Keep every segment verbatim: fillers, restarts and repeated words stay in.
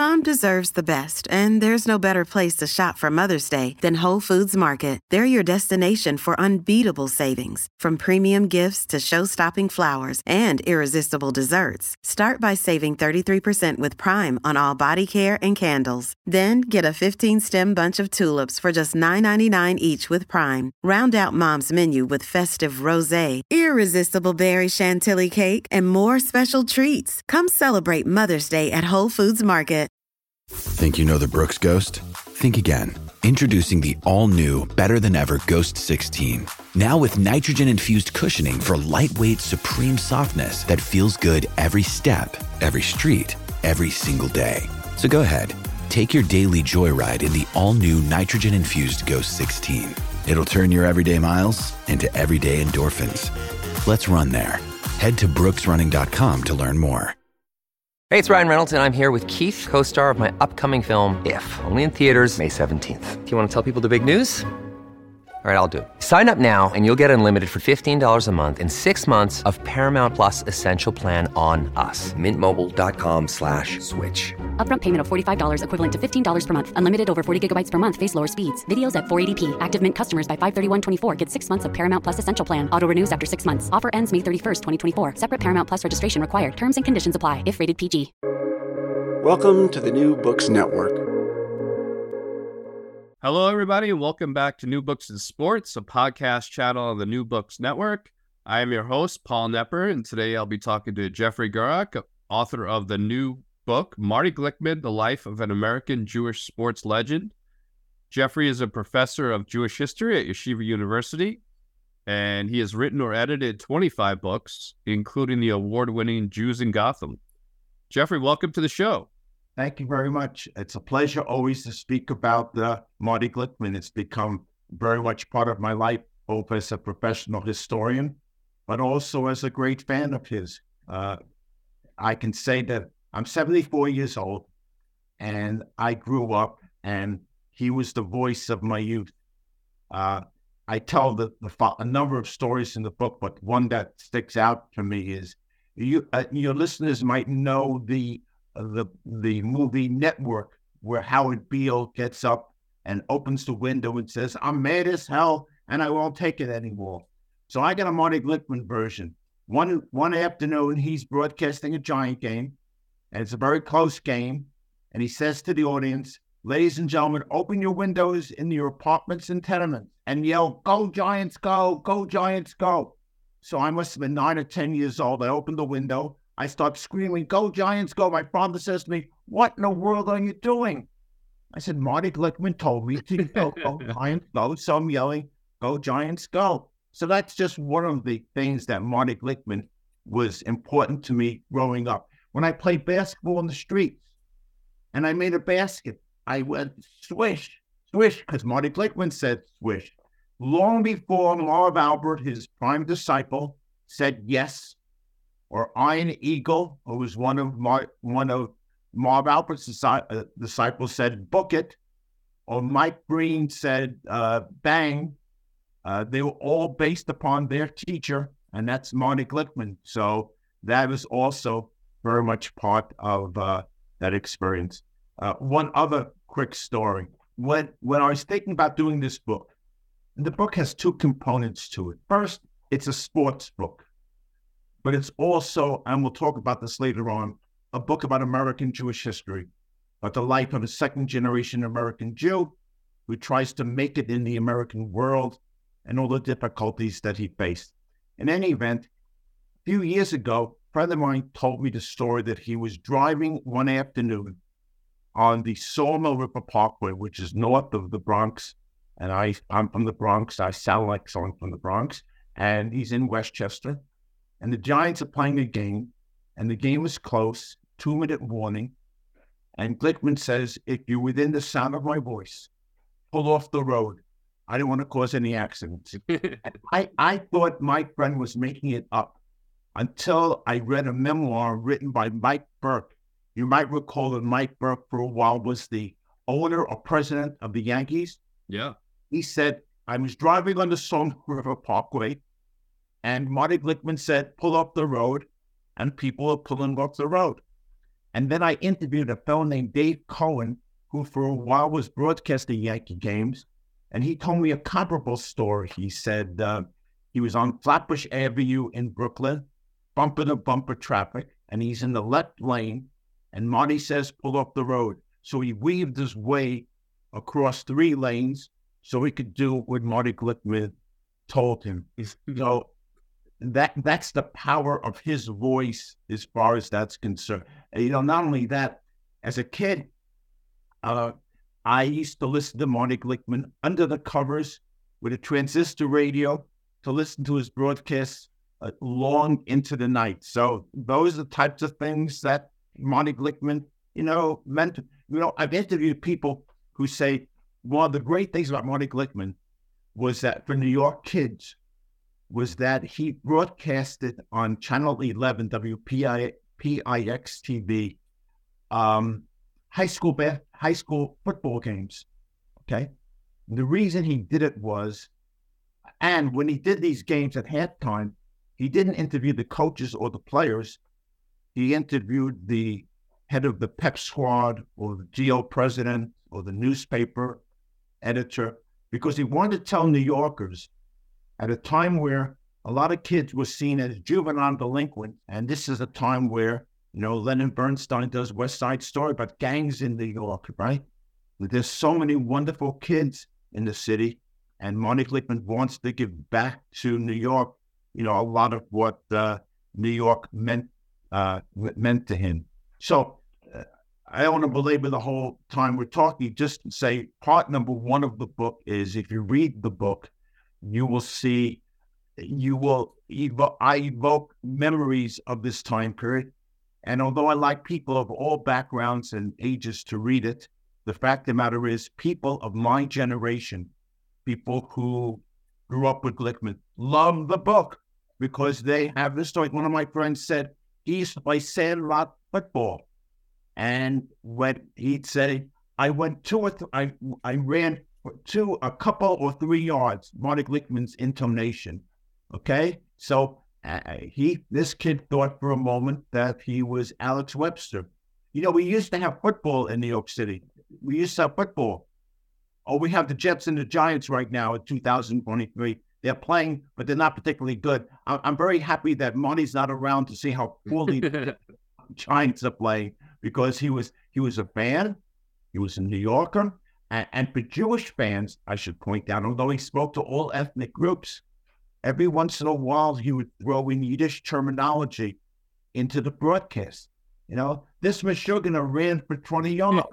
Mom deserves the best, and there's no better place to shop for Mother's Day than Whole Foods Market. They're your destination for unbeatable savings, from premium gifts to show-stopping flowers and irresistible desserts. Start by saving thirty-three percent with Prime on all body care and candles. Then get a fifteen-stem bunch of tulips for just nine ninety-nine each with Prime. Round out Mom's menu with festive rosé, irresistible berry chantilly cake, and more special treats. Come celebrate Mother's Day at Whole Foods Market. Think you know the Brooks Ghost? Think again. Introducing the all-new, better-than-ever Ghost sixteen. Now with nitrogen-infused cushioning for lightweight, supreme softness that feels good every step, every street, every single day. So go ahead, take your daily joyride in the all-new nitrogen-infused Ghost sixteen. It'll turn your everyday miles into everyday endorphins. Let's run there. Head to brooks running dot com to learn more. Hey, it's Ryan Reynolds, and I'm here with Keith, co-star of my upcoming film, If, only in theaters May seventeenth. Do you want to tell people the big news? All right, I'll do it. Sign up now and you'll get unlimited for fifteen dollars a month and six months of Paramount Plus Essential Plan on us. Mint Mobile dot com slash switch. Upfront payment of forty-five dollars equivalent to fifteen dollars per month. Unlimited over forty gigabytes per month. Face lower speeds. Videos at four eighty p. Active Mint customers by five thirty-one twenty-four get six months of Paramount Plus Essential Plan. Auto renews after six months. Offer ends May thirty-first, twenty twenty-four. Separate Paramount Plus registration required. Terms and conditions apply if rated P G. Welcome to the New Books Network. Hello, everybody, and welcome back to New Books in Sports, a podcast channel on the New Books Network. I am your host, Paul Knepper, and today I'll be talking to Jeffrey Gurock, author of the new book, Marty Glickman, The Life of an American Jewish Sports Legend. Jeffrey is a professor of Jewish history at Yeshiva University, and he has written or edited twenty-five books, including the award-winning Jews in Gotham. Jeffrey, welcome to the show. Thank you very much. It's a pleasure always to speak about uh, Marty Glickman. It's become very much part of my life, both as a professional historian, but also as a great fan of his. Uh, I can say that I'm seventy-four years old, and I grew up, and he was the voice of my youth. Uh, I tell the, the a number of stories in the book, but one that sticks out to me is you. Uh, your listeners might know the the the movie Network, where Howard Beale gets up and opens the window and says, "I'm mad as hell and I won't take it anymore." So I got a Marty Glickman version. One one afternoon, he's broadcasting a Giant game, and it's a very close game. And he says to the audience, "Ladies and gentlemen, open your windows in your apartments and tenements and yell, 'Go Giants, go! Go Giants, go!'" So I must have been nine or ten years old. I opened the window. I start screaming, "Go Giants, go!" My father says to me, "What in the world are you doing?" I said, "Marty Glickman told me to go, go Giants, go." So I'm yelling, "Go Giants, go." So that's just one of the things that Marty Glickman was important to me growing up. When I played basketball in the streets and I made a basket, I went swish, swish, because Marty Glickman said swish. Long before Marv Albert, his prime disciple, said yes, or Iron Eagle, who was one of Mar- one of Marv Albert's disi- uh, disciples, said book it, or Mike Breen said uh, bang. Uh, they were all based upon their teacher, and that's Marty Glickman. So that was also very much part of uh, that experience. Uh, one other quick story. When, when I was thinking about doing this book, the book has two components to it. First, it's a sports book, but it's also, and we'll talk about this later on, a book about American Jewish history, about the life of a second-generation American Jew who tries to make it in the American world and all the difficulties that he faced. In any event, a few years ago, a friend of mine told me the story that he was driving one afternoon on the Sawmill River Parkway, which is north of the Bronx, and I, I'm from the Bronx. I sound like someone from the Bronx, and he's in Westchester. And the Giants are playing a game, and the game is close, two-minute warning. And Glickman says, "If you're within the sound of my voice, pull off the road. I don't want to cause any accidents." I, I thought my friend was making it up until I read a memoir written by Mike Burke. You might recall that Mike Burke for a while was the owner or president of the Yankees. Yeah. He said, "I was driving on the Sawmill River Parkway, and Marty Glickman said, 'Pull up the road,' and people are pulling off the road." And then I interviewed a fellow named Dave Cohen, who for a while was broadcasting Yankee games. And he told me a comparable story. He said uh, he was on Flatbush Avenue in Brooklyn, bumper to bumper traffic, and he's in the left lane. And Marty says, pull off the road. So he weaved his way across three lanes so he could do what Marty Glickman told him. So that that's the power of his voice as far as that's concerned. And, you know, not only that, as a kid, uh, I used to listen to Marty Glickman under the covers with a transistor radio to listen to his broadcasts uh, long into the night. So those are the types of things that Marty Glickman, you know, meant. You know, I've interviewed people who say one of the great things about Marty Glickman was that for New York kids was that he broadcasted on Channel eleven, W P I X T V, um, high school ba- high school football games. Okay, and the reason he did it was, and when he did these games at halftime, he didn't interview the coaches or the players. He interviewed the head of the pep squad or the G O president or the newspaper editor, because he wanted to tell New Yorkers at a time where a lot of kids were seen as juvenile delinquents. And this is a time where, you know, Leonard Bernstein does West Side Story about gangs in New York, right? There's so many wonderful kids in the city, and Marty Glickman wants to give back to New York, you know, a lot of what uh, New York meant uh, meant to him. So uh, I don't want to belabor the whole time we're talking, just to say part number one of the book is, if you read the book, you will see, you will, evo- I evoke memories of this time period. And although I like people of all backgrounds and ages to read it, the fact of the matter is people of my generation, people who grew up with Glickman, love the book because they have this story. One of my friends said he used to play sandlot football. And when he'd say, I went two or th- I, I ran two, a couple or three yards, Marty Glickman's intonation. Okay. So uh, he, this kid thought for a moment that he was Alex Webster. You know, we used to have football in New York City. We used to have football. Oh, we have the Jets and the Giants right now in two thousand twenty-three. They're playing, but they're not particularly good. I- I'm very happy that Marty's not around to see how poorly the Giants are playing, because he was he was a fan, he was a New Yorker, and, and for Jewish fans, I should point out, although he spoke to all ethnic groups, every once in a while he would throw in Yiddish terminology into the broadcast. You know, this Meshuggah ran for twenty yards.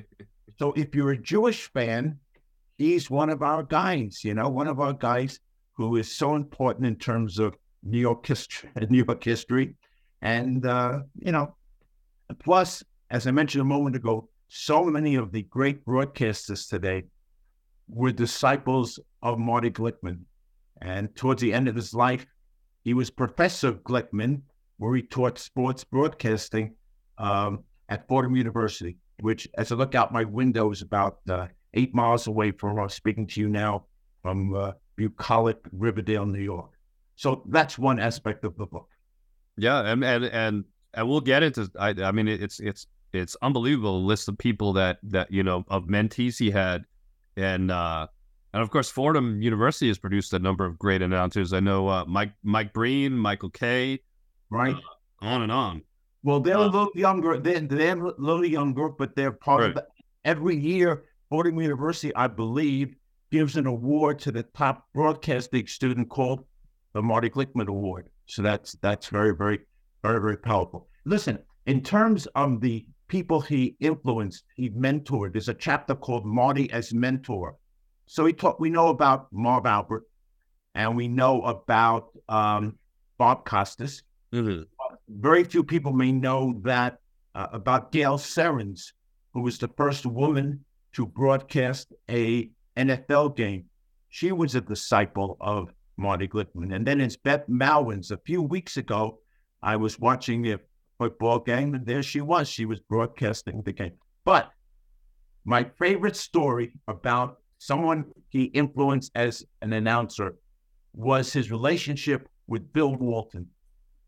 So if you're a Jewish fan, he's one of our guys, you know, one of our guys who is so important in terms of New York history, New York history. And, uh, you know, plus, as I mentioned a moment ago, so many of the great broadcasters today were disciples of Marty Glickman. And towards the end of his life, he was Professor Glickman, where he taught sports broadcasting um, at Fordham University, which, as I look out my window, is about uh, eight miles away from where I'm speaking to you now, from uh, bucolic Riverdale, New York. So that's one aspect of the book. Yeah, and and and, and we'll get into. I, I mean, it's it's it's unbelievable list of people that that you know of mentees he had, and uh, and of course Fordham University has produced a number of great announcers. I know uh, Mike Mike Breen, Michael Kay, right, uh, on and on. Well, they're uh, a little younger. They're, they're a little younger, but they're part right. of the, every year. Fordham University, I believe, gives an award to the top broadcasting student called the Marty Glickman Award. So that's that's very, very, very, very powerful. Listen, in terms of the people he influenced, he mentored, there's a chapter called Marty as Mentor. So he talk, we know about Marv Albert, and we know about um, Bob Costas. Mm-hmm. Very few people may know that uh, about Gail Serens, who was the first woman to broadcast a N F L game. She was a disciple of Marty Glickman. And then it's Beth Mowins. A few weeks ago, I was watching a football game, and there she was. She was broadcasting the game. But my favorite story about someone he influenced as an announcer was his relationship with Bill Walton.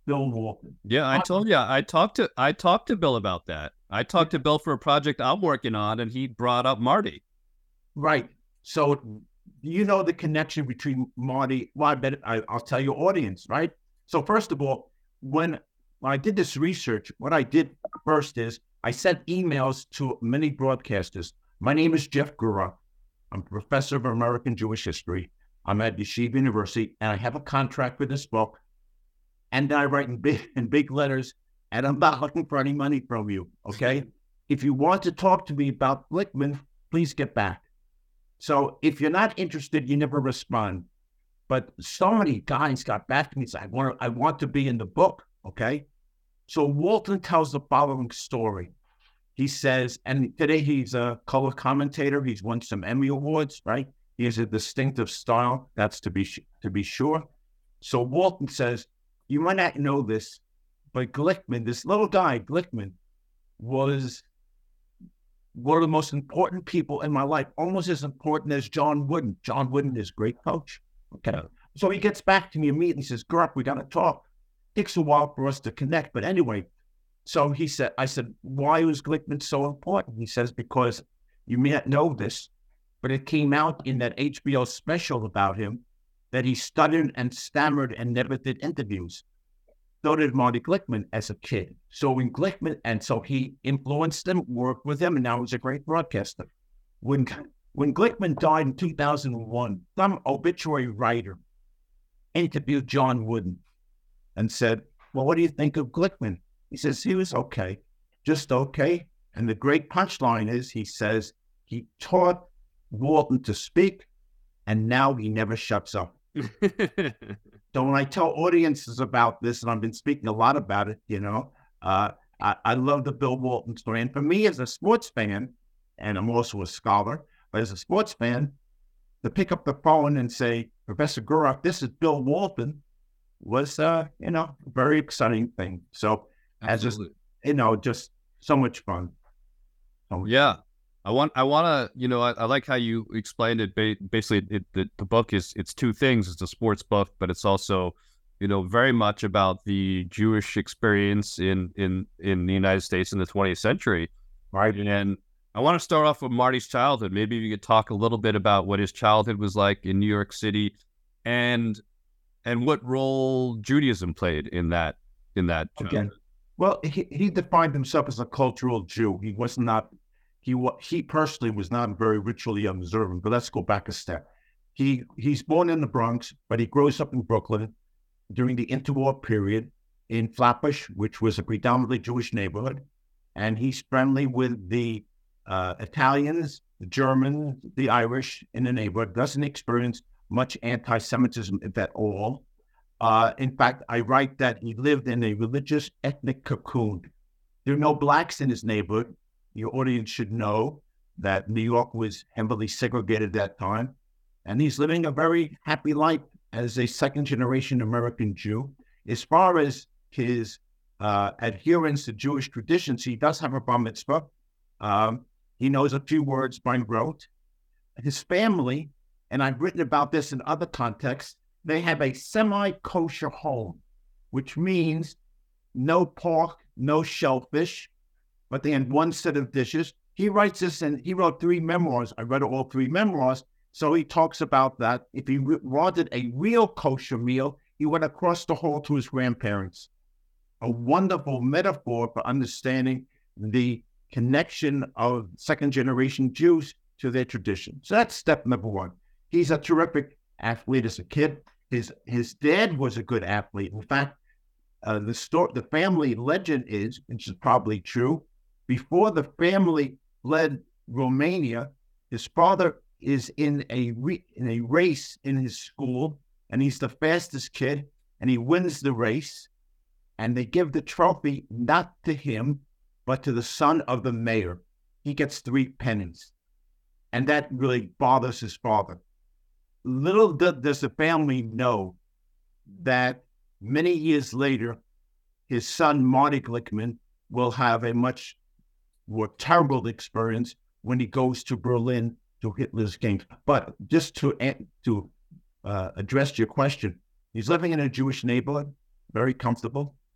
Bill Walton. Yeah, I told you. I talked to I talked to Bill about that. I talked to Bill for a project I'm working on, and he brought up Marty. Right. So you know the connection between Marty. Well, I bet I, I'll tell your audience, right? So first of all, when, when I did this research, what I did first is I sent emails to many broadcasters. My name is Jeff Gura. I'm a professor of American Jewish history. I'm at Yeshiva University, and I have a contract for this book. And I write in big, in big letters, and I'm not looking for any money from you, okay? If you want to talk to me about Glickman, please get back. So if you're not interested, you never respond. But so many guys got back to me and said, I want, I want to be in the book, okay? So Walton tells the following story. He says, and today he's a color commentator. He's won some Emmy Awards, right? He has a distinctive style, that's to be to be sure. So Walton says, you might not know this, but Glickman, this little guy, Glickman, was one of the most important people in my life, almost as important as John Wooden. John Wooden is a great coach. Okay. So he gets back to me immediately. He says, Gurk, we got to talk. Takes a while for us to connect. But anyway, so he said, I said, why was Glickman so important? He says, because you may not know this, but it came out in that H B O special about him that he stuttered and stammered and never did interviews. So did Marty Glickman as a kid. So when Glickman, and so he influenced him, worked with him, and now he's a great broadcaster. When when Glickman died in two thousand one, some obituary writer interviewed John Wooden and said, well, what do you think of Glickman? He says, he was okay, just okay. And the great punchline is, he says, he taught Walton to speak, and now he never shuts up. So when I tell audiences about this, and I've been speaking a lot about it, you know, uh, I, I love the Bill Walton story. And for me as a sports fan, and I'm also a scholar, but as a sports fan, to pick up the phone and say, Professor Gurok, this is Bill Walton, was, uh, you know, a very exciting thing. So as just, you know, just so much fun. So much yeah. Fun. I want, I want to, you know, I, I like how you explained it. Ba- basically, it, the, the book is, it's two things. It's a sports book, but it's also, you know, very much about the Jewish experience in, in, in the United States in the twentieth century. Right. And I want to start off with Marty's childhood. Maybe you could talk a little bit about what his childhood was like in New York City, and, and what role Judaism played in that, in that. Again, well, he, he defined himself as a cultural Jew. He was not. He he personally was not very ritually observant, but let's go back a step. He he's born in the Bronx, but he grows up in Brooklyn during the interwar period in Flatbush, which was a predominantly Jewish neighborhood, and he's friendly with the uh, Italians, the Germans, the Irish in the neighborhood. Doesn't experience much anti-Semitism, if at all. Uh, in fact, I write that he lived in a religious ethnic cocoon. There are no blacks in his neighborhood. Your audience should know that New York was heavily segregated at that time. And he's living a very happy life as a second-generation American Jew. As far as his uh, adherence to Jewish traditions, he does have a bar mitzvah. Um, he knows a few words by rote. His family, and I've written about this in other contexts, they have a semi-kosher home, which means no pork, no shellfish, but they had one set of dishes. He writes this, and he wrote three memoirs. I read all three memoirs. So he talks about that. If he re- wanted a real kosher meal, he went across the hall to his grandparents. A wonderful metaphor for understanding the connection of second-generation Jews to their tradition. So that's step number one. He's a terrific athlete as a kid. His his dad was a good athlete. In fact, uh, the story, the family legend is, which is probably true, before the family led Romania, his father is in a re- in a race in his school, and he's the fastest kid, and he wins the race, and they give the trophy not to him, but to the son of the mayor. He gets three pennies, and that really bothers his father. Little does the family know that many years later, his son, Marty Glickman, will have a much more terrible experience when he goes to Berlin to Hitler's games. But just to to uh, address your question, he's living in a Jewish neighborhood, very comfortable.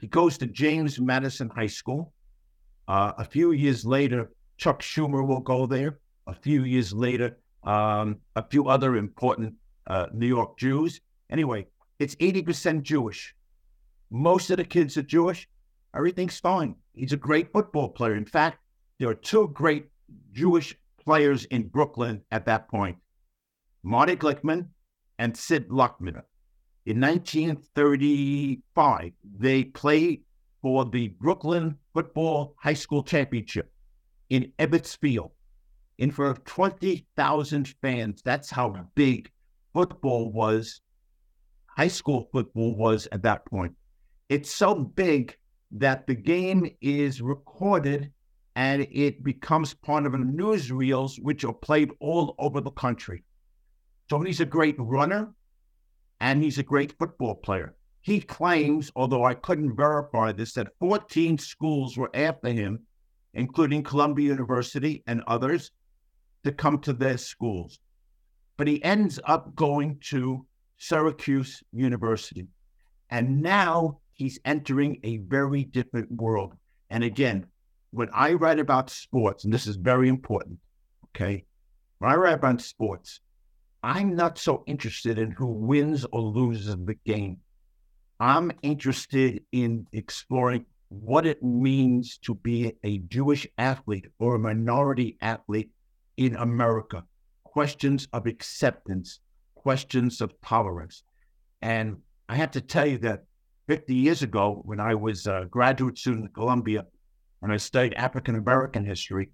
He goes to James Madison High School. Uh, a few years later, Chuck Schumer will go there. A few years later, um, a few other important uh, New York Jews. Anyway, it's eighty percent Jewish. Most of the kids are Jewish. Everything's fine. He's a great football player. In fact, there are two great Jewish players in Brooklyn at that point, Marty Glickman and Sid Luckman. In nineteen thirty-five, they played for the Brooklyn Football High School Championship in Ebbets Field in front of twenty thousand fans. That's how big football was, high school football was at that point. It's so big that the game is recorded and it becomes part of the newsreels, which are played all over the country. So he's a great runner and he's a great football player. He claims, although I couldn't verify this, that fourteen schools were after him, including Columbia University and others, to come to their schools. But he ends up going to Syracuse University. And now he's entering a very different world. And again, when I write about sports, and this is very important, okay? When I write about sports, I'm not so interested in who wins or loses the game. I'm interested in exploring what it means to be a Jewish athlete or a minority athlete in America. Questions of acceptance, questions of tolerance. And I have to tell you that fifty years ago, when I was a graduate student at Columbia, and I studied African-American history,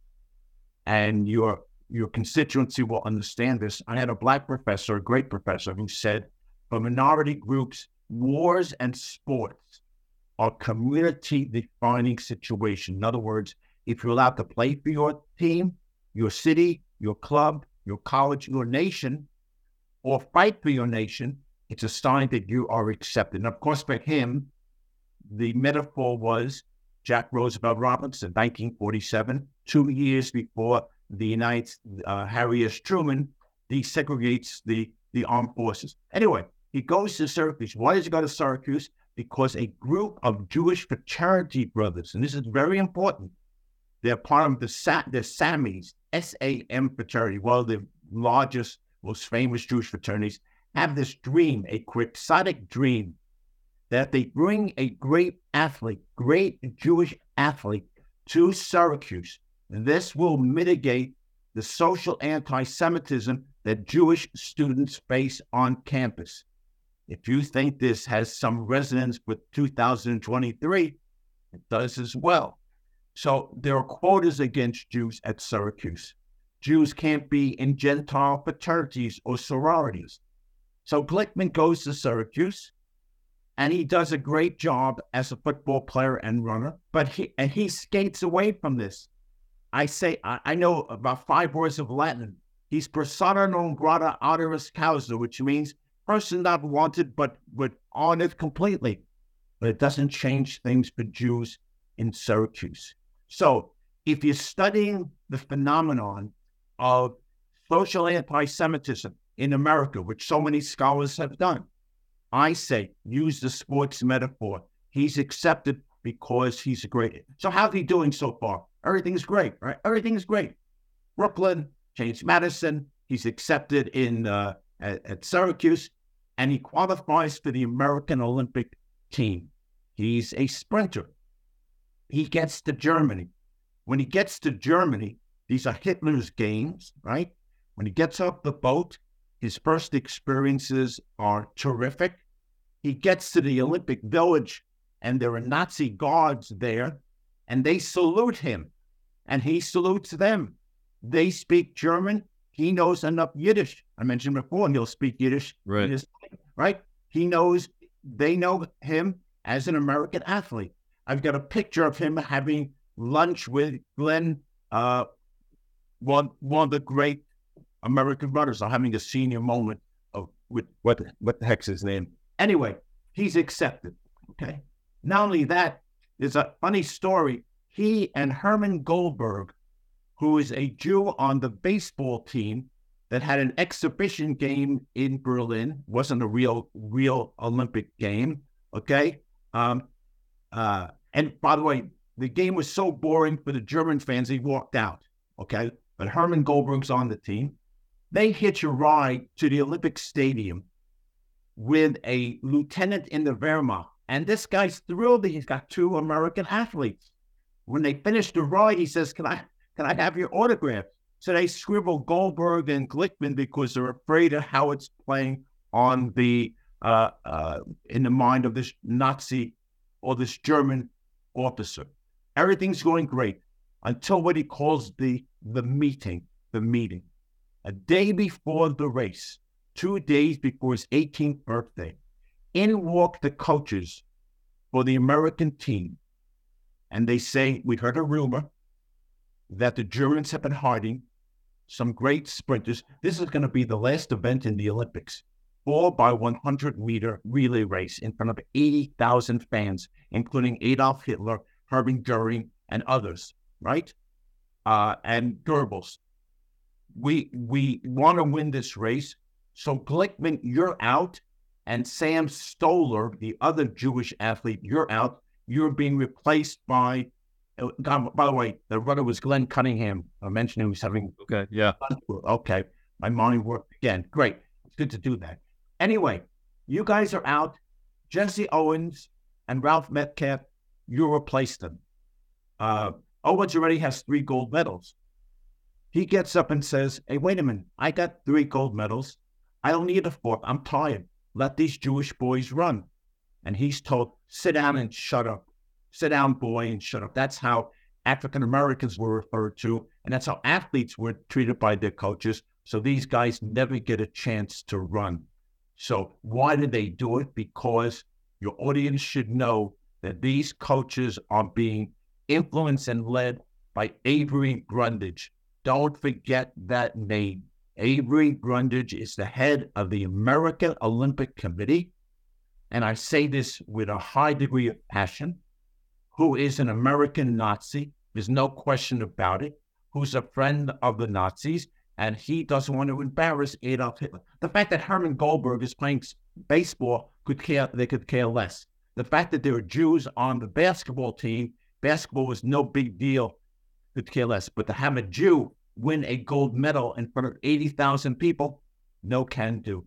and your your constituency will understand this, I had a black professor, a great professor, who said, for minority groups, wars and sports are community-defining situation. In other words, if you're allowed to play for your team, your city, your club, your college, your nation, or fight for your nation, it's a sign that you are accepted. And of course, for him, the metaphor was Jack Roosevelt Robinson, nineteen forty-seven, two years before the United uh, Harry S. Truman desegregates the, the armed forces. Anyway, he goes to Syracuse. Why does he go to Syracuse? Because a group of Jewish fraternity brothers, and this is very important, they're part of the, Sa- the Samis, S A M fraternity, one of the largest, most famous Jewish fraternities, have this dream, a quixotic dream, that they bring a great athlete, great Jewish athlete to Syracuse. And this will mitigate the social anti-Semitism that Jewish students face on campus. If you think this has some resonance with two thousand twenty-three, it does as well. So there are quotas against Jews at Syracuse. Jews can't be in Gentile fraternities or sororities. So Glickman goes to Syracuse, and he does a great job as a football player and runner, but he and he skates away from this. I say, I, I know about five words of Latin. He's persona non grata honoris causa, which means person not wanted, but, but honored completely. But it doesn't change things for Jews in Syracuse. So if you're studying the phenomenon of social anti-Semitism in America, which so many scholars have done, I say, use the sports metaphor. He's accepted because he's great. So how's he doing so far? Everything's great, right? Everything's great. Brooklyn, James Madison, he's accepted in uh, at, at Syracuse, and he qualifies for the American Olympic team. He's a sprinter. He gets to Germany. When he gets to Germany, these are Hitler's games, right? When he gets off the boat, his first experiences are terrific. He gets to the Olympic Village, and there are Nazi guards there, and they salute him, and he salutes them. They speak German. He knows enough Yiddish. I mentioned before, and he'll speak Yiddish. Right. His, right? He knows, they know him as an American athlete. I've got a picture of him having lunch with Glenn, uh, one, one of the great American runners. I'm having a senior moment of with what, what the heck's his name? Anyway, he's accepted, okay? Not only that, there's a funny story. He and Herman Goldberg, who is a Jew on the baseball team that had an exhibition game in Berlin, wasn't a real, real Olympic game, okay? Um, Uh, and by the way, the game was so boring for the German fans, they walked out, okay? But Hermann Goldberg's on the team. They hitch a ride to the Olympic Stadium with a lieutenant in the Wehrmacht. And this guy's thrilled that he's got two American athletes. When they finish the ride, he says, can I can I have your autograph? So they scribble Goldberg and Glickman because they're afraid of how it's playing on the uh, uh, in the mind of this Nazi or this German officer. Everything's going great until what he calls the the meeting, the meeting. A day before the race, two days before his eighteenth birthday, in walk the coaches for the American team. And they say, we heard a rumor that the Germans have been hiding some great sprinters. This is going to be the last event in the Olympics, four by one hundred meter relay race in front of eighty thousand fans, including Adolf Hitler, Hermann Goering, and others, right? Uh, and Goebbels. We we want to win this race. So Glickman, you're out. And Sam Stoller, the other Jewish athlete, you're out. You're being replaced by, God, by the way, the runner was Glenn Cunningham. I mentioned he was having. Okay, yeah. Okay, my mind worked again. Great. It's good to do that. Anyway, you guys are out. Jesse Owens and Ralph Metcalf, you replace them. Uh, Owens already has three gold medals. He gets up and says, hey, wait a minute. I got three gold medals. I don't need a fourth. I'm tired. Let these Jewish boys run. And he's told, sit down and shut up. Sit down, boy, and shut up. That's how African Americans were referred to. And that's how athletes were treated by their coaches. So these guys never get a chance to run. So why did they do it? Because your audience should know that these coaches are being influenced and led by Avery Brundage. Don't forget that name. Avery Brundage is the head of the American Olympic Committee, and I say this with a high degree of passion, who is an American Nazi, there's no question about it, who's a friend of the Nazis, and he doesn't want to embarrass Adolf Hitler. The fact that Hermann Goldberg is playing baseball, could care, they could care less. The fact that there are Jews on the basketball team, basketball was no big deal, could care less. But to have a Jew win a gold medal in front of eighty thousand people, no can do.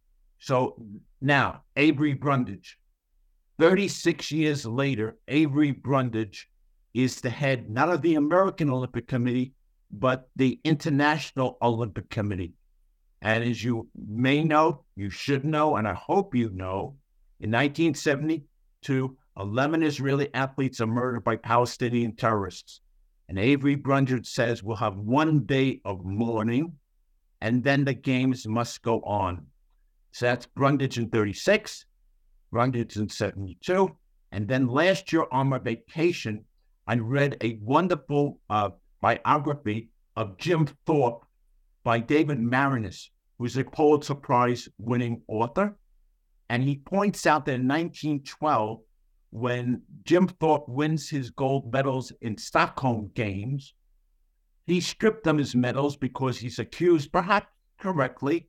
So now, Avery Brundage. thirty-six years later, Avery Brundage is the head, not of the American Olympic Committee, but the International Olympic Committee. And as you may know, you should know, and I hope you know, in nineteen seventy-two, eleven Israeli athletes are murdered by Palestinian terrorists. And Avery Brundage says we'll have one day of mourning, and then the games must go on. So that's Brundage in thirty-six, Brundage in seventy-two. And then last year on my vacation, I read a wonderful uh, biography of Jim Thorpe by David Maraniss, who's a Pulitzer Prize winning author. And he points out that in nineteen twelve, when Jim Thorpe wins his gold medals in Stockholm Games, he stripped them his medals because he's accused, perhaps correctly,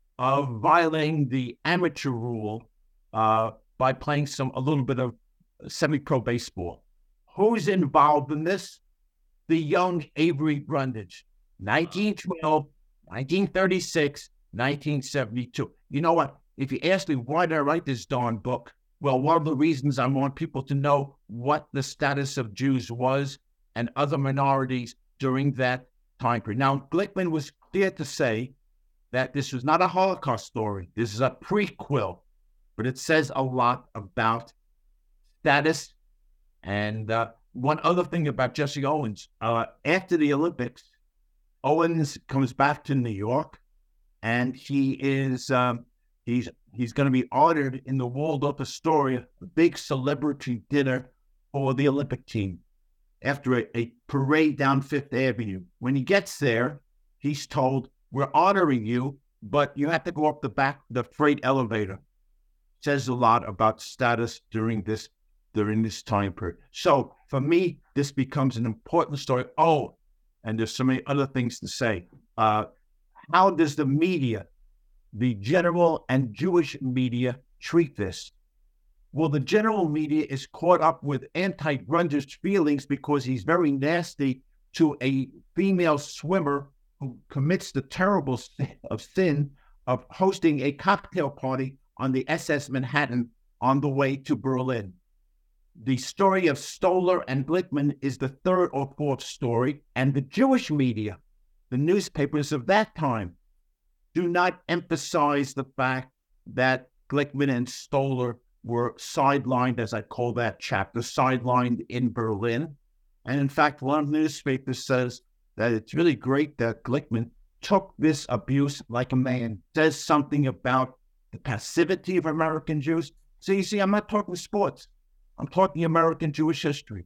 of violating the amateur rule uh, by playing some a little bit of semi-pro baseball. Who's involved in this? The young Avery Brundage, nineteen twelve, nineteen thirty-six, nineteen seventy-two. You know what? If you ask me why did I write this darn book, well, one of the reasons I want people to know what the status of Jews was and other minorities during that time period. Now, Glickman was clear to say that this was not a Holocaust story. This is a prequel, but it says a lot about status. And uh, one other thing about Jesse Owens, uh, after the Olympics, Owens comes back to New York, and he is um, he's he's going to be honored in the Waldorf Astoria, a big celebrity dinner for the Olympic team after a, a parade down Fifth Avenue. When he gets there, he's told, "We're honoring you, but you have to go up the back the freight elevator." Says a lot about status during this during this time period. So for me, this becomes an important story. Oh, and there's so many other things to say. Uh, how does the media, the general and Jewish media, treat this? Well, the general media is caught up with anti-Grunder's feelings because he's very nasty to a female swimmer who commits the terrible sin of sin of hosting a cocktail party on the S S Manhattan on the way to Berlin. The story of Stoller and Glickman is the third or fourth story, and the Jewish media, the newspapers of that time, do not emphasize the fact that Glickman and Stoller were sidelined, as I call that chapter, sidelined in Berlin. And in fact, one of the newspapers says that it's really great that Glickman took this abuse like a man, says something about the passivity of American Jews. So you see, I'm not talking sports. I'm talking American Jewish history.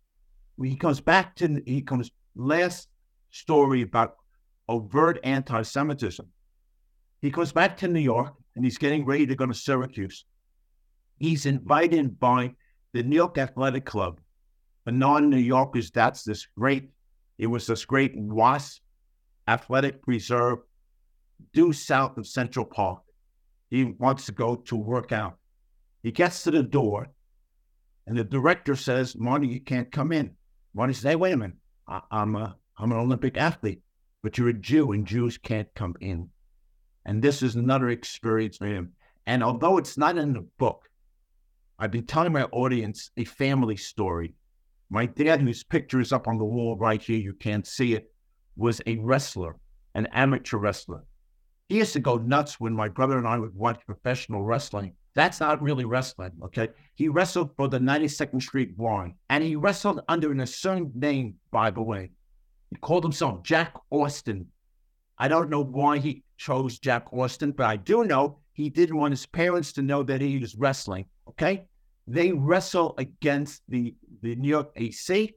He comes back to, he comes last story about overt anti-Semitism. He goes back to New York and he's getting ready to go to Syracuse. He's invited by the New York Athletic Club. For non-New Yorkers, that's this great, it was this great WASP athletic reserve due south of Central Park. He wants to go to work out. He gets to the door and the director says, Marty, you can't come in. Marty says, hey, wait a minute. I, I'm, a, I'm an Olympic athlete, but you're a Jew and Jews can't come in. And this is another experience for him. And although it's not in the book, I've been telling my audience a family story. My dad, whose picture is up on the wall right here, you can't see it, was a wrestler, an amateur wrestler. He used to go nuts when my brother and I would watch professional wrestling. That's not really wrestling, okay? He wrestled for the ninety-second Street Blind, and he wrestled under an assumed name, by the way. He called himself Jack Austin. I don't know why he chose Jack Austin, but I do know he didn't want his parents to know that he was wrestling, okay? They wrestle against the, the New York A C,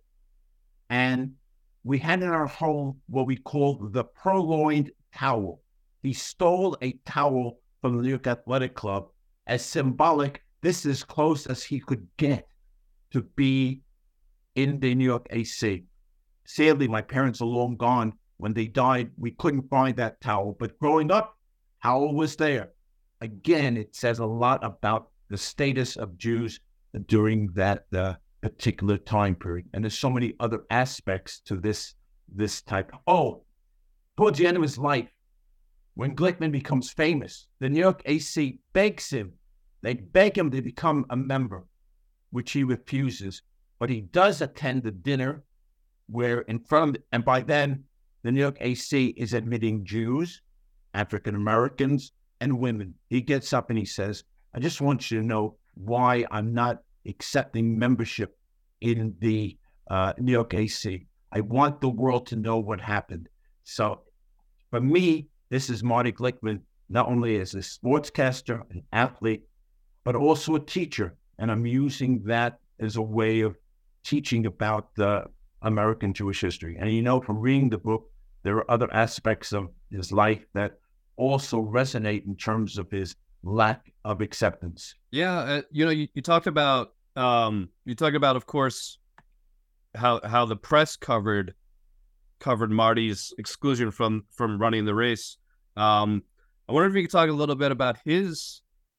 and we had in our home what we called the purloined towel. He stole a towel from the New York Athletic Club as symbolic. This is as close as he could get to be in the New York A C. Sadly, my parents are long gone. When they died, we couldn't find that towel. But growing up, towel was there. Again, it says a lot about the status of Jews during that uh, particular time period. And there's so many other aspects to this, this type. Oh, towards the end of his life, when Glickman becomes famous, the New York A C begs him. They beg him to become a member, which he refuses. But he does attend the dinner where in front of, and by then, the New York A C is admitting Jews, African Americans, and women. He gets up and he says, I just want you to know why I'm not accepting membership in the uh, New York A C. I want the world to know what happened. So for me, this is Marty Glickman, not only as a sportscaster, an athlete, but also a teacher. And I'm using that as a way of teaching about the American Jewish history. And you know, from reading the book, there are other aspects of his life that also resonate in terms of his lack of acceptance. Yeah, uh, you know, you, you talked about, um, you talked about, of course, how how the press covered covered Marty's exclusion from from running the race. Um, I wonder if you could talk a little bit about his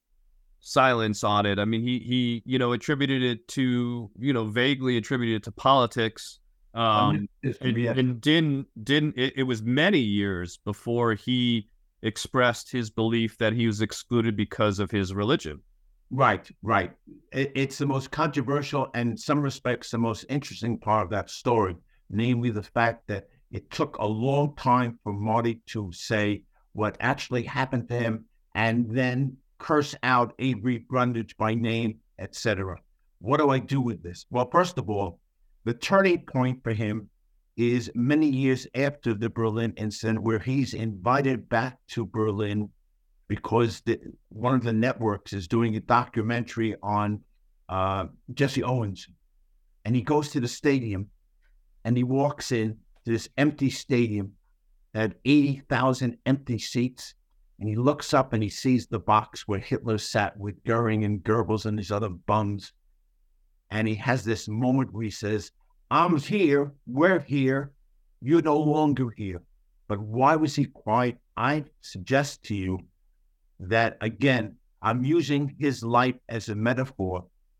silence on it. I mean, he he you know attributed it to you know vaguely attributed it to politics. Um, it, and didn't didn't it, it was many years before he expressed his belief that he was excluded because of his religion. Right, right. It, it's the most controversial and in some respects the most interesting part of that story, namely the fact that it took a long time for Marty to say what actually happened to him and then curse out Avery Brundage by name, et cetera. What do I do with this? Well, first of all, the turning point for him is many years after the Berlin incident, where he's invited back to Berlin because the, one of the networks is doing a documentary on uh, Jesse Owens. And he goes to the stadium and he walks in to this empty stadium that had eighty thousand empty seats. And he looks up and he sees the box where Hitler sat with Goering and Goebbels and these other bums. And he has this moment where he says, I'm here, we're here, you're no longer here. But why was he quiet? I suggest to you that, again, I'm using his life as a metaphor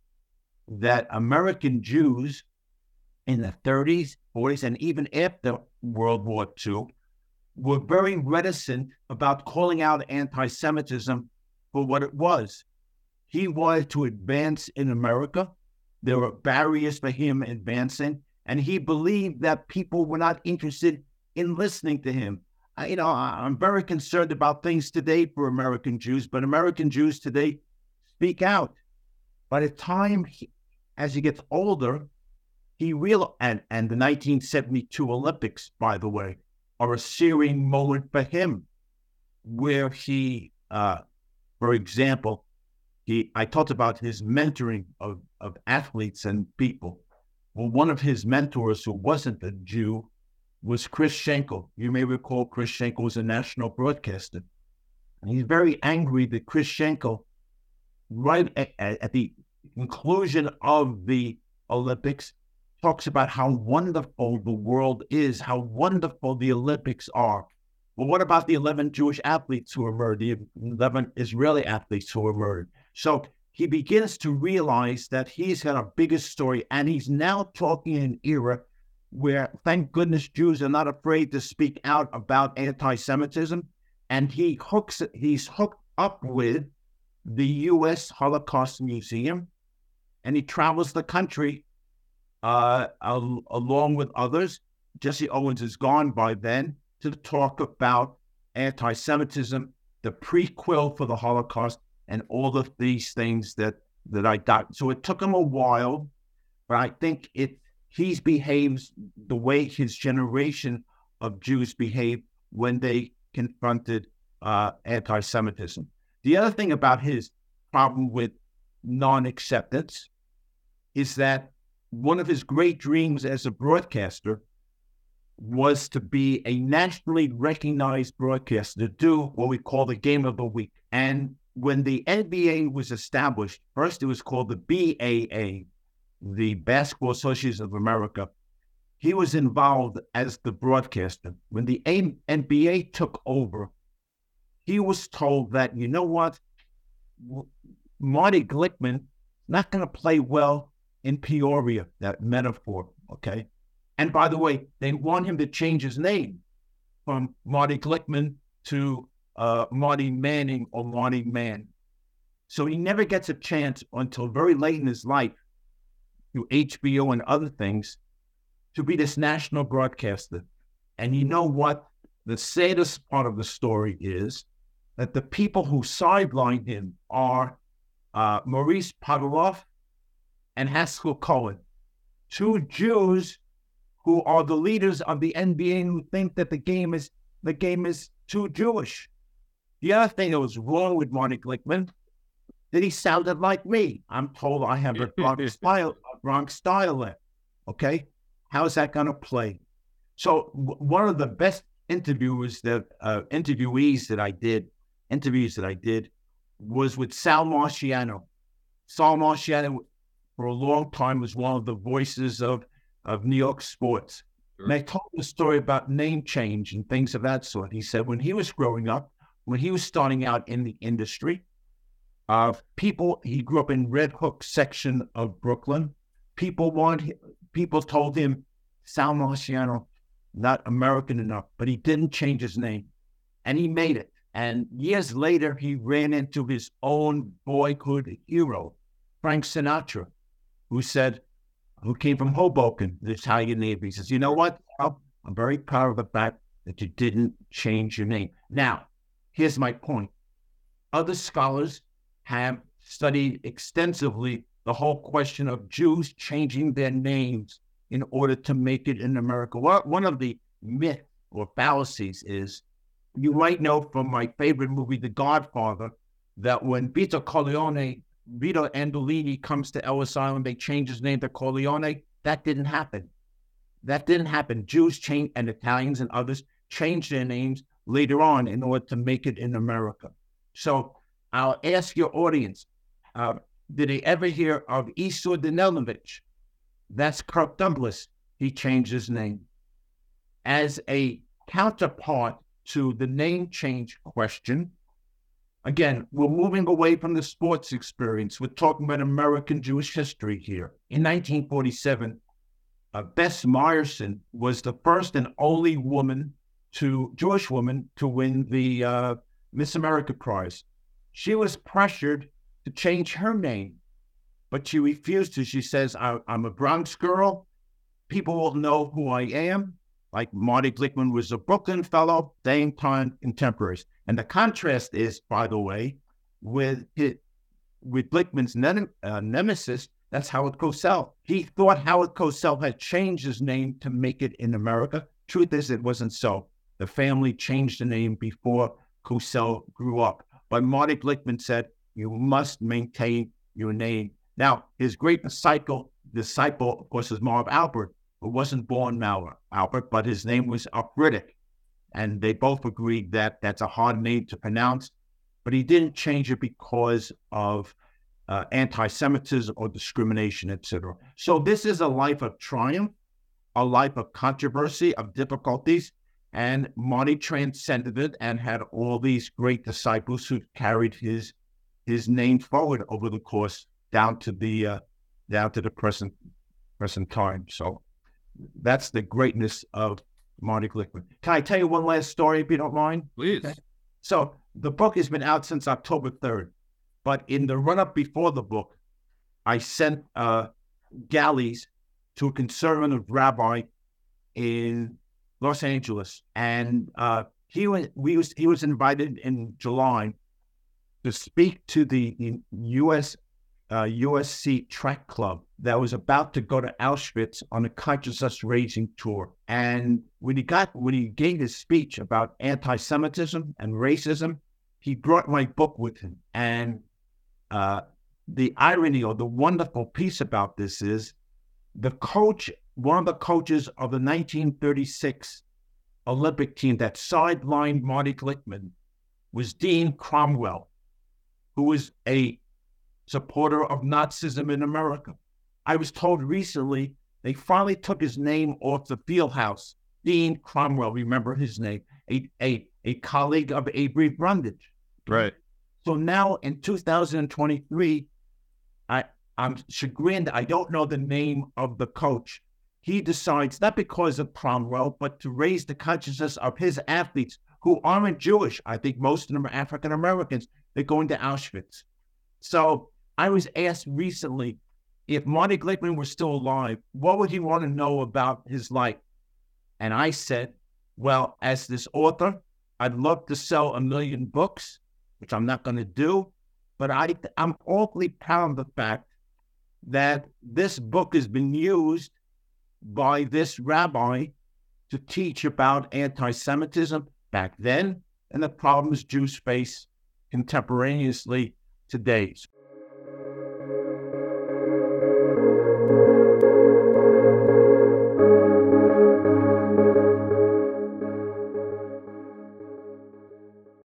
that American Jews in the thirties, forties, and even after World War Two were very reticent about calling out anti-Semitism for what it was. He wanted to advance in America. There were barriers for him advancing, and he believed that people were not interested in listening to him. I, you know, I'm very concerned about things today for American Jews, but American Jews today speak out. By the time, he, as he gets older, he real and, and the nineteen seventy-two Olympics, by the way, are a searing moment for him, where he, uh, for example, he I talked about his mentoring of, of athletes and people. Well, one of his mentors who wasn't a Jew was Chris Schenkel. You may recall Chris Schenkel was a national broadcaster. And he's very angry that Chris Schenkel, right at, at the conclusion of the Olympics, talks about how wonderful the world is, how wonderful the Olympics are. Well, what about the eleven Jewish athletes who were murdered, the eleven Israeli athletes who were murdered? So he begins to realize that he's got a bigger story, and he's now talking in an era where, thank goodness, Jews are not afraid to speak out about anti-Semitism, and he hooks, he's hooked up with the U S Holocaust Museum, and he travels the country uh, al- along with others. Jesse Owens is gone by then, to talk about anti-Semitism, the prequel for the Holocaust, and all of these things that, that I got. So it took him a while, but I think it he behaves the way his generation of Jews behaved when they confronted uh, anti-Semitism. The other thing about his problem with non-acceptance is that one of his great dreams as a broadcaster was to be a nationally recognized broadcaster, to do what we call the Game of the Week. And when the N B A was established, first it was called the B A A, the Basketball Association of America. He was involved as the broadcaster. When the N B A took over, he was told that, you know what, Marty Glickman not going to play well in Peoria, that metaphor, okay? And by the way, they want him to change his name from Marty Glickman to uh, Marty Manning or Marty Mann. So he never gets a chance until very late in his life, through H B O and other things, to be this national broadcaster. And you know what? The saddest part of the story is that the people who sideline him are uh, Maurice Podoloff and Haskell Cohen, two Jews who are the leaders of the N B A, who think that the game is the game is too Jewish. The other thing that was wrong with Marty Glickman, that he sounded like me. I'm told I have a Bronx style, a Bronx dialect. Okay, how is that going to play? So w- one of the best interviewers that uh, interviewees that I did, interviews that I did, was with Sal Marciano. Sal Marciano, for a long time, was one of the voices of of New York sports. Sure. And I told him a story about name change and things of that sort. He said when he was growing up, when he was starting out in the industry, uh, people, he grew up in Red Hook section of Brooklyn. People want, people told him, Sal Marciano, not American enough, but he didn't change his name. And he made it. And years later, he ran into his own boyhood hero, Frank Sinatra, who said, who came from Hoboken, the Italian Navy. He says, you know what? I'm very proud of the fact that you didn't change your name. Now, here's my point. Other scholars have studied extensively the whole question of Jews changing their names in order to make it in America. Well, one of the myths or fallacies is, you might know from my favorite movie, The Godfather, that when Vito Corleone Vito Andolini comes to Ellis Island, they change his name to Corleone. That didn't happen. That didn't happen. Jews changed, and Italians and others changed their names later on in order to make it in America. So I'll ask your audience, uh, did they ever hear of Isur Danielovich? That's Kirk Douglas. He changed his name. As a counterpart to the name change question, Again, we're moving away from the sports experience. We're talking about American Jewish history here. In nineteen forty-seven, uh, Bess Meyerson was the first and only woman to Jewish woman to win the uh, Miss America prize. She was pressured to change her name, but she refused to. She says, I, I'm a Bronx girl. People will know who I am. Like Marty Glickman was a Brooklyn fellow, same time contemporaries. And the contrast is, by the way, with his, with Glickman's ne- uh, nemesis, that's Howard Cosell. He thought Howard Cosell had changed his name to make it in America. Truth is, it wasn't so. The family changed the name before Cosell grew up. But Marty Glickman said, you must maintain your name. Now, his great disciple, disciple, of course, is Marv Albert, who wasn't born Mal Albert, but his name was Riddick. And they both agreed that that's a hard name to pronounce, but he didn't change it because of uh, anti-Semitism or discrimination, et cetera. So this is a life of triumph, a life of controversy, of difficulties, and Marty transcended it and had all these great disciples who carried his his name forward over the course down to the uh, down to the present present time. So that's the greatness of Marty Glickman. Can I tell you one last story, if you don't mind? Please. Okay. So the book has been out since October third, but in the run-up before the book, I sent uh, galleys to a conservative rabbi in Los Angeles, and uh, he was we was he was invited in July to speak to the U S uh, U S C track club that was about to go to Auschwitz on a consciousness raising tour. And when he got when he gave his speech about anti-Semitism and racism, he brought my book with him. And uh, the irony or the wonderful piece about this is the coach, one of the coaches of the nineteen thirty-six Olympic team that sidelined Marty Glickman was Dean Cromwell, who was a supporter of Nazism in America. I was told recently they finally took his name off the field house. Dean Cromwell, remember his name, a, a, a colleague of Avery Brundage. Right. So now in two thousand twenty-three, I, I'm chagrined. I don't know the name of the coach. He decides, not because of Cromwell, but to raise the consciousness of his athletes who aren't Jewish. I think most of them are African Americans. They're going to Auschwitz. So I was asked recently, if Marty Glickman were still alive, what would he want to know about his life? And I said, well, as this author, I'd love to sell a million books, which I'm not going to do, but I, I'm awfully proud of the fact that this book has been used by this rabbi to teach about anti-Semitism back then and the problems Jews face contemporaneously today.